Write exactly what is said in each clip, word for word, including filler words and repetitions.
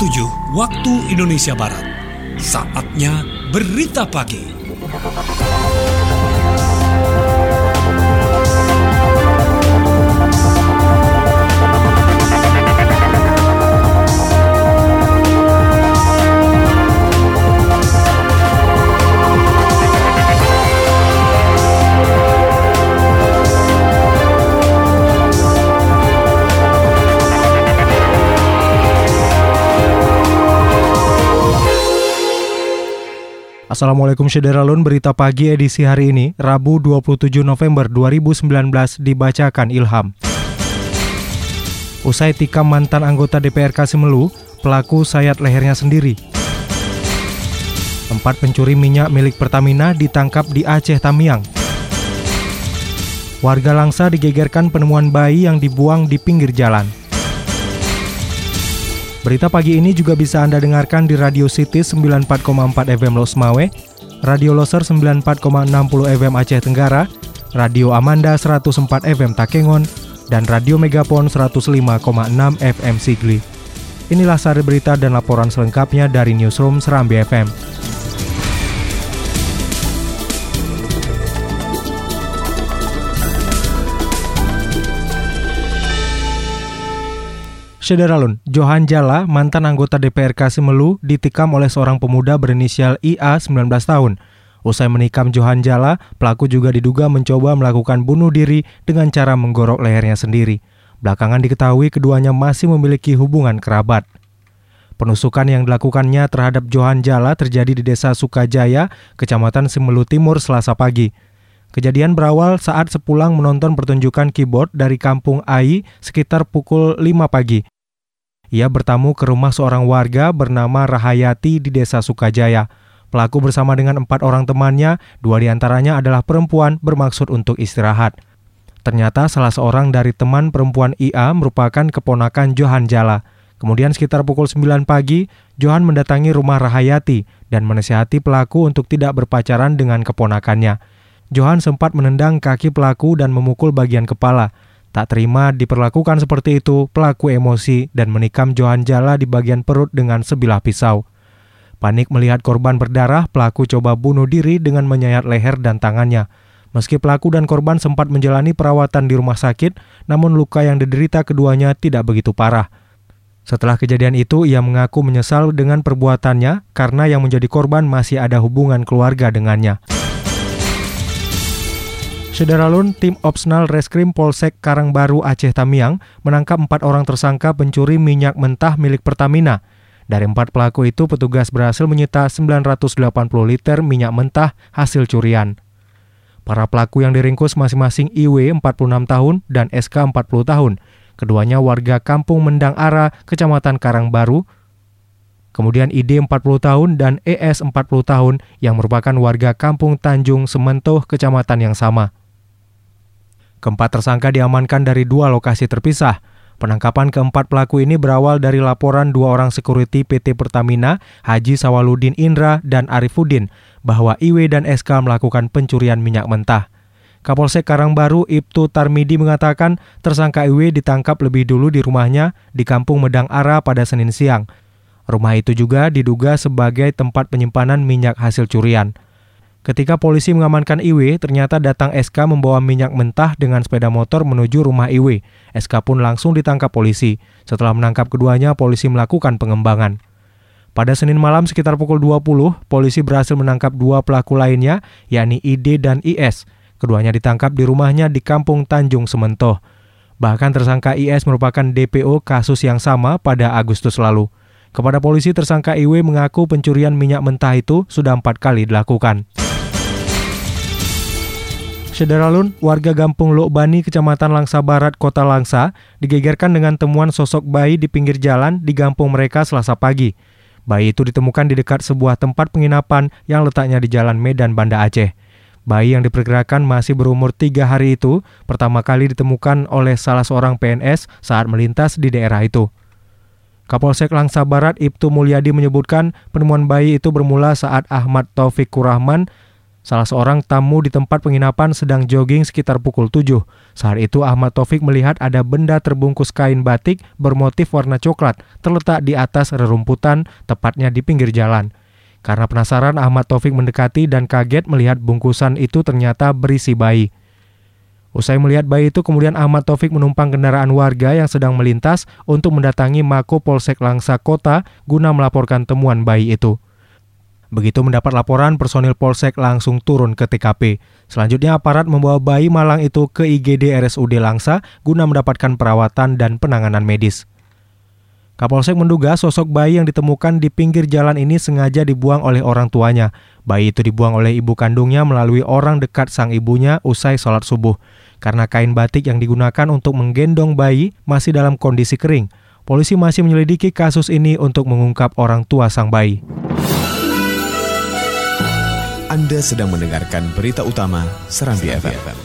tujuh waktu Indonesia Barat. Saatnya Berita Pagi. Assalamualaikum Syederalun, berita pagi edisi hari ini, Rabu dua puluh tujuh November dua ribu sembilan belas dibacakan Ilham. Usai tikam mantan anggota D P R Kasimelu, pelaku sayat lehernya sendiri. Empat pencuri minyak milik Pertamina ditangkap di Aceh Tamiang. Warga Langsa digegerkan penemuan bayi yang dibuang di pinggir jalan. Berita pagi ini juga bisa Anda dengarkan di Radio City sembilan puluh empat koma empat F M Losmawe, Radio Loser sembilan puluh empat koma enam puluh F M Aceh Tenggara, Radio Amanda seratus empat F M Takengon, dan Radio Megapon seratus lima koma enam F M Sigli. Inilah sari berita dan laporan selengkapnya dari Newsroom Serambi F M. Syederalun, Johan Jala, mantan anggota D P R Kasimelu, ditikam oleh seorang pemuda berinisial I A sembilan belas tahun. Usai menikam Johan Jala, pelaku juga diduga mencoba melakukan bunuh diri dengan cara menggorok lehernya sendiri. Belakangan diketahui keduanya masih memiliki hubungan kerabat. Penusukan yang dilakukannya terhadap Johan Jala terjadi di Desa Sukajaya, Kecamatan Simelu Timur, Selasa pagi. Kejadian berawal saat sepulang menonton pertunjukan keyboard dari Kampung Ai sekitar pukul lima pagi. Ia bertamu ke rumah seorang warga bernama Rahayati di Desa Sukajaya. Pelaku bersama dengan empat orang temannya, dua diantaranya adalah perempuan, bermaksud untuk istirahat. Ternyata salah seorang dari teman perempuan I A merupakan keponakan Johan Jala. Kemudian sekitar pukul sembilan pagi, Johan mendatangi rumah Rahayati dan menasihati pelaku untuk tidak berpacaran dengan keponakannya. Johan sempat menendang kaki pelaku dan memukul bagian kepala. Tak terima diperlakukan seperti itu, pelaku emosi dan menikam Johan Jala di bagian perut dengan sebilah pisau. Panik melihat korban berdarah, pelaku coba bunuh diri dengan menyayat leher dan tangannya. Meski pelaku dan korban sempat menjalani perawatan di rumah sakit, namun luka yang diderita keduanya tidak begitu parah. Setelah kejadian itu, ia mengaku menyesal dengan perbuatannya karena yang menjadi korban masih ada hubungan keluarga dengannya. Syederalun, tim Opsnal Reskrim Polsek Karangbaru Aceh Tamiang menangkap empat orang tersangka pencuri minyak mentah milik Pertamina. Dari empat pelaku itu, petugas berhasil menyita sembilan ratus delapan puluh liter minyak mentah hasil curian. Para pelaku yang diringkus masing-masing I W empat puluh enam tahun dan S K empat puluh tahun. Keduanya warga Kampung Mendang Ara, Kecamatan Karangbaru. Kemudian I D empat puluh tahun dan E S empat puluh tahun yang merupakan warga Kampung Tanjung Sementoh, kecamatan yang sama. Keempat tersangka diamankan dari dua lokasi terpisah. Penangkapan keempat pelaku ini berawal dari laporan dua orang security P T Pertamina, Haji Sawaludin Indra dan Arifuddin, bahwa I W dan S K melakukan pencurian minyak mentah. Kapolsek Karangbaru Ibtu Tarmidi mengatakan tersangka I W ditangkap lebih dulu di rumahnya di Kampung Medang Ara pada Senin siang. Rumah itu juga diduga sebagai tempat penyimpanan minyak hasil curian. Ketika polisi mengamankan I W, ternyata datang S K membawa minyak mentah dengan sepeda motor menuju rumah I W. S K pun langsung ditangkap polisi. Setelah menangkap keduanya, polisi melakukan pengembangan. Pada Senin malam sekitar pukul dua puluh, polisi berhasil menangkap dua pelaku lainnya, yakni I D dan I S. Keduanya ditangkap di rumahnya di Kampung Tanjung Sementoh. Bahkan tersangka I S merupakan D P O kasus yang sama pada Agustus lalu. Kepada polisi, tersangka I W mengaku pencurian minyak mentah itu sudah empat kali dilakukan. Syederalun, warga Gampung Lok Bani, Kecamatan Langsa Barat, Kota Langsa, digegerkan dengan temuan sosok bayi di pinggir jalan di kampung mereka Selasa pagi. Bayi itu ditemukan di dekat sebuah tempat penginapan yang letaknya di Jalan Medan, Banda Aceh. Bayi yang diperkirakan masih berumur tiga hari itu pertama kali ditemukan oleh salah seorang P N S saat melintas di daerah itu. Kapolsek Langsa Barat Ibtu Mulyadi menyebutkan penemuan bayi itu bermula saat Ahmad Taufik Kurahman Salah seorang tamu di tempat penginapan sedang jogging sekitar pukul tujuh. Saat itu Ahmad Taufik melihat ada benda terbungkus kain batik bermotif warna coklat terletak di atas rerumputan, tepatnya di pinggir jalan. Karena penasaran, Ahmad Taufik mendekati dan kaget melihat bungkusan itu ternyata berisi bayi. Usai melihat bayi itu, kemudian Ahmad Taufik menumpang kendaraan warga yang sedang melintas untuk mendatangi Mako Polsek Langsa Kota guna melaporkan temuan bayi itu. Begitu mendapat laporan, personil Polsek langsung turun ke T K P. Selanjutnya aparat membawa bayi malang itu ke I G D R S U D Langsa guna mendapatkan perawatan dan penanganan medis. Kapolsek menduga sosok bayi yang ditemukan di pinggir jalan ini sengaja dibuang oleh orang tuanya. Bayi itu dibuang oleh ibu kandungnya melalui orang dekat sang ibunya usai sholat subuh. Karena kain batik yang digunakan untuk menggendong bayi masih dalam kondisi kering, polisi masih menyelidiki kasus ini untuk mengungkap orang tua sang bayi. Anda sedang mendengarkan berita utama Serambi F M.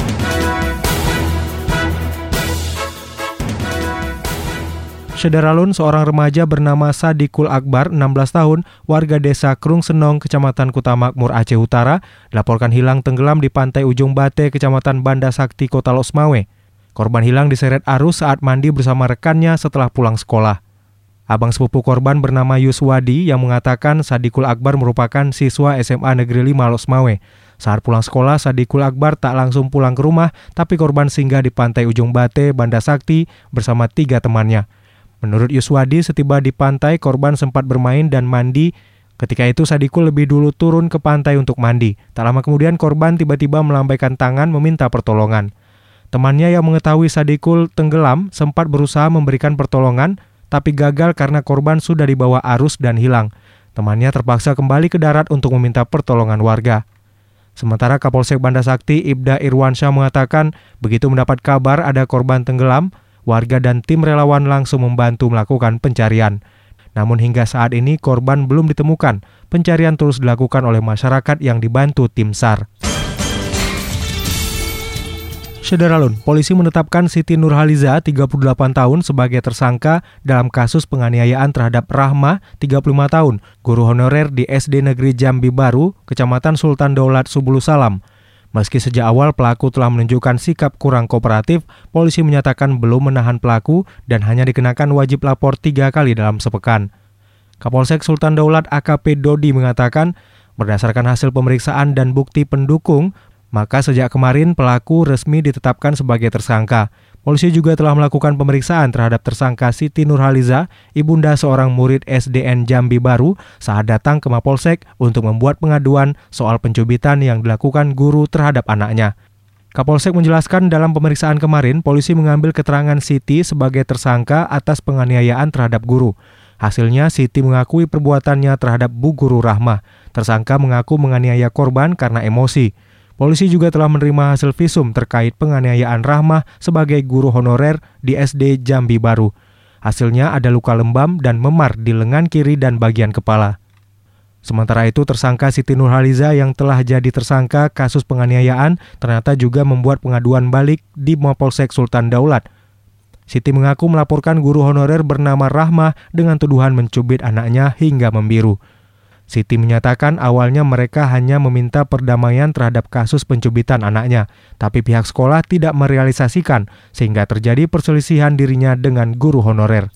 Sederalun, seorang remaja bernama Sadikul Akbar, enam belas tahun, warga desa Krung Senong, Kecamatan Kutamakmur, Aceh Utara, dilaporkan hilang tenggelam di pantai Ujung Bate, Kecamatan Banda Sakti, Kota Losmawe. Korban hilang diseret arus saat mandi bersama rekannya setelah pulang sekolah. Abang sepupu korban bernama Yuswadi yang mengatakan Sadikul Akbar merupakan siswa S M A Negeri lima Losmawe. Saat pulang sekolah, Sadikul Akbar tak langsung pulang ke rumah, tapi korban singgah di pantai Ujung Bate, Banda Sakti bersama tiga temannya. Menurut Yuswadi, setiba di pantai, korban sempat bermain dan mandi. Ketika itu, Sadikul lebih dulu turun ke pantai untuk mandi. Tak lama kemudian, korban tiba-tiba melambaikan tangan meminta pertolongan. Temannya yang mengetahui Sadikul tenggelam sempat berusaha memberikan pertolongan, tapi gagal karena korban sudah dibawa arus dan hilang. Temannya terpaksa kembali ke darat untuk meminta pertolongan warga. Sementara Kapolsek Banda Sakti, Ibda Irwansyah mengatakan, begitu mendapat kabar ada korban tenggelam, warga dan tim relawan langsung membantu melakukan pencarian. Namun hingga saat ini korban belum ditemukan. Pencarian terus dilakukan oleh masyarakat yang dibantu tim S A R. Sederalun, polisi menetapkan Siti Nurhaliza, tiga puluh delapan tahun, sebagai tersangka dalam kasus penganiayaan terhadap Rahma, tiga puluh lima tahun, guru honorer di S D Negeri Jambi Baru, Kecamatan Sultan Daulat, Subulu Salam. Meski sejak awal pelaku telah menunjukkan sikap kurang kooperatif, polisi menyatakan belum menahan pelaku dan hanya dikenakan wajib lapor tiga kali dalam sepekan. Kapolsek Sultan Daulat A K P Dodi mengatakan, berdasarkan hasil pemeriksaan dan bukti pendukung, maka sejak kemarin pelaku resmi ditetapkan sebagai tersangka. Polisi juga telah melakukan pemeriksaan terhadap tersangka Siti Nurhaliza, ibunda seorang murid S D N Jambi Baru, saat datang ke Mapolsek untuk membuat pengaduan soal pencubitan yang dilakukan guru terhadap anaknya. Kapolsek menjelaskan dalam pemeriksaan kemarin, polisi mengambil keterangan Siti sebagai tersangka atas penganiayaan terhadap guru. Hasilnya, Siti mengakui perbuatannya terhadap Bu Guru Rahma. Tersangka mengaku menganiaya korban karena emosi. Polisi juga telah menerima hasil visum terkait penganiayaan Rahmah sebagai guru honorer di S D Jambi Baru. Hasilnya ada luka lebam dan memar di lengan kiri dan bagian kepala. Sementara itu, tersangka Siti Nurhaliza yang telah jadi tersangka kasus penganiayaan ternyata juga membuat pengaduan balik di Mapolsek Sultan Daulat. Siti mengaku melaporkan guru honorer bernama Rahmah dengan tuduhan mencubit anaknya hingga membiru. Siti menyatakan awalnya mereka hanya meminta perdamaian terhadap kasus pencubitan anaknya, tapi pihak sekolah tidak merealisasikan sehingga terjadi perselisihan dirinya dengan guru honorer.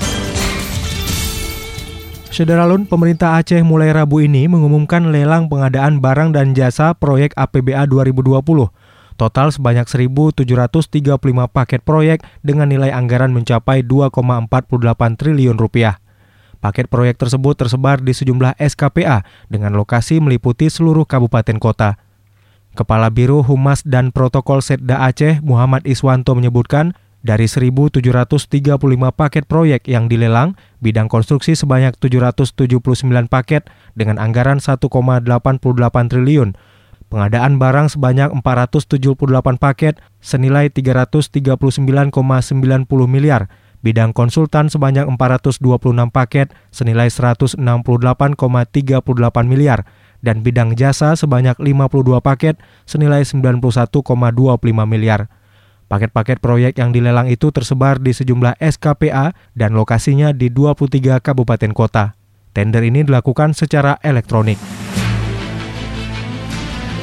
Sederalun, pemerintah Aceh mulai Rabu ini mengumumkan lelang pengadaan barang dan jasa proyek A P B A dua ribu dua puluh. Total sebanyak seribu tujuh ratus tiga puluh lima paket proyek dengan nilai anggaran mencapai dua koma empat delapan triliun rupiah. Paket proyek tersebut tersebar di sejumlah S K P A dengan lokasi meliputi seluruh kabupaten kota. Kepala Biro Humas dan Protokol Setda Aceh, Muhammad Iswanto menyebutkan, dari seribu tujuh ratus tiga puluh lima paket proyek yang dilelang, bidang konstruksi sebanyak tujuh ratus tujuh puluh sembilan paket dengan anggaran satu koma delapan delapan triliun. Pengadaan barang sebanyak empat ratus tujuh puluh delapan paket senilai tiga ratus tiga puluh sembilan koma sembilan nol miliar. Bidang konsultan sebanyak empat ratus dua puluh enam paket senilai seratus enam puluh delapan koma tiga delapan miliar dan bidang jasa sebanyak lima puluh dua paket senilai sembilan puluh satu koma dua lima miliar. Paket-paket proyek yang dilelang itu tersebar di sejumlah S K P A dan lokasinya di dua puluh tiga kabupaten kota. Tender ini dilakukan secara elektronik.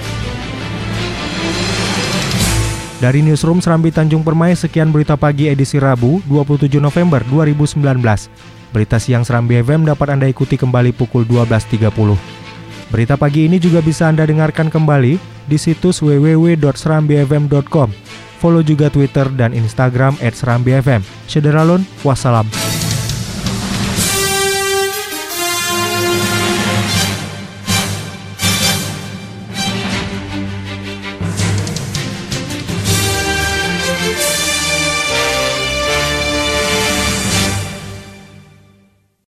Dari Newsroom Serambi Tanjung Permai, sekian berita pagi edisi Rabu dua puluh tujuh November dua ribu sembilan belas. Berita siang Serambi F M dapat Anda ikuti kembali pukul dua belas tiga puluh. Berita pagi ini juga bisa Anda dengarkan kembali di situs w w w dot serambi f m dot com. Follow juga Twitter dan Instagram et serambi f m. Syederalun, wassalam.